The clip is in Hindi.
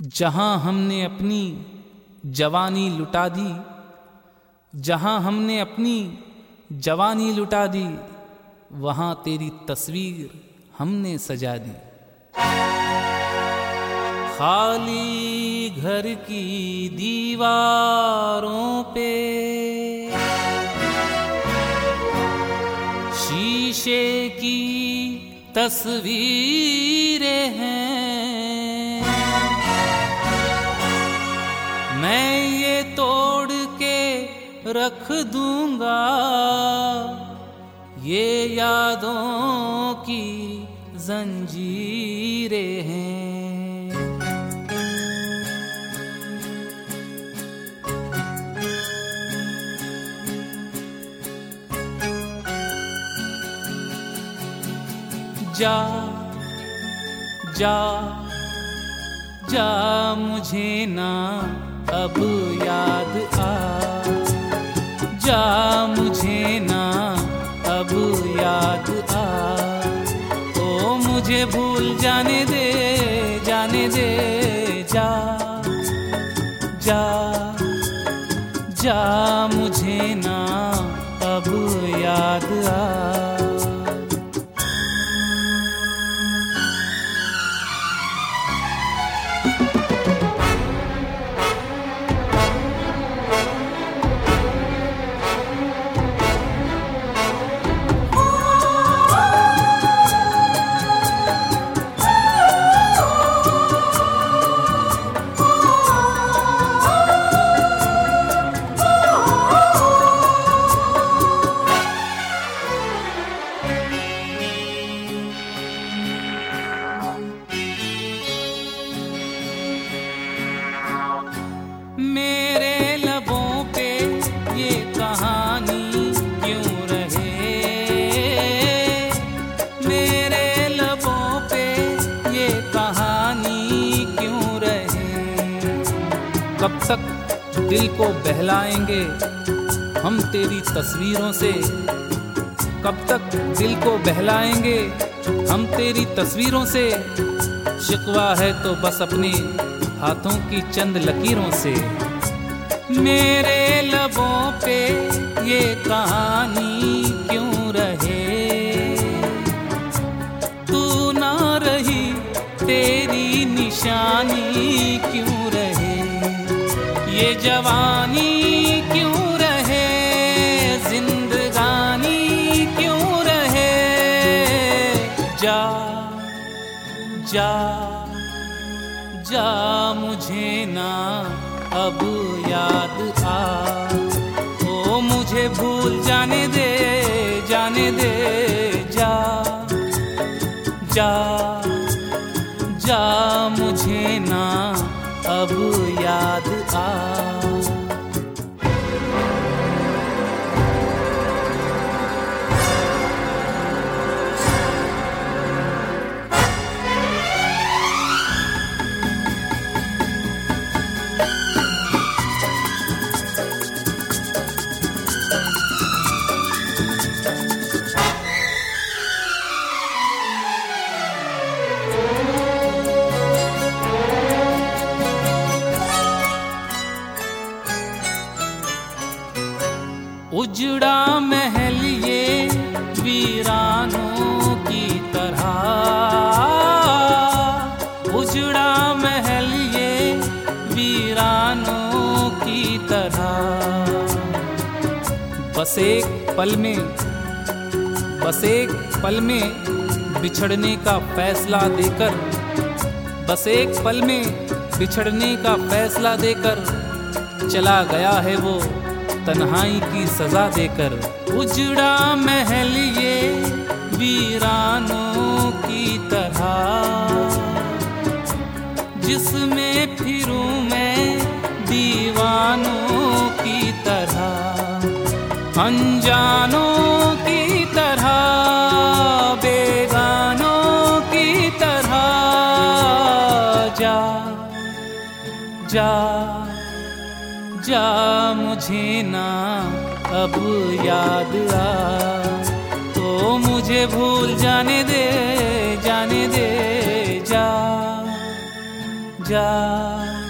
जहाँ हमने अपनी जवानी लुटा दी, जहाँ हमने अपनी जवानी लुटा दी, वहाँ तेरी तस्वीर हमने सजा दी। खाली घर की दीवारों पे शीशे की तस्वीरें हैं, मैं ये तोड़ के रख दूंगा ये यादों की जंजीरें हैं। जा जा जा मुझे ना अब याद आ, जा मुझे ना अब याद आ, ओ मुझे भूल जाने दे, जाने दे। जा जा जा मुझे ना अब याद आ। मेरे लबों पे ये कहानी क्यों रहे, मेरे लबों पे ये कहानी क्यों रहे। कब तक दिल को बहलाएंगे हम तेरी तस्वीरों से, कब तक दिल को बहलाएंगे हम तेरी तस्वीरों से। शिकवा है तो बस अपने हाथों की चंद लकीरों से। मेरे लबों पे ये कहानी क्यों रहे, तू ना रही तेरी निशानी क्यों रहे, ये जवानी क्यों रहे, जिंदगानी क्यों रहे। जा जा जा मुझे ना अब याद आ, ओ मुझे भूल जाने दे, जाने दे। जा जा जा मुझे ना अब याद आ। उजड़ा महल ये वीरानों की तरह, उजड़ा महल ये वीरानों की तरह। बस एक पल में, बस एक पल में बिछड़ने का फैसला देकर, बस एक पल में बिछड़ने का फैसला देकर चला गया है वो तन्हाई की सजा देकर। उजड़ा महल ये वीरानों की तरह, जिसमें फिरूं मैं दीवानों की तरह, अनजानों की तरह, बेगानों की तरह। जा जा जा मुझे ना अब याद आ, तो मुझे भूल जाने दे, जाने दे। जा जा।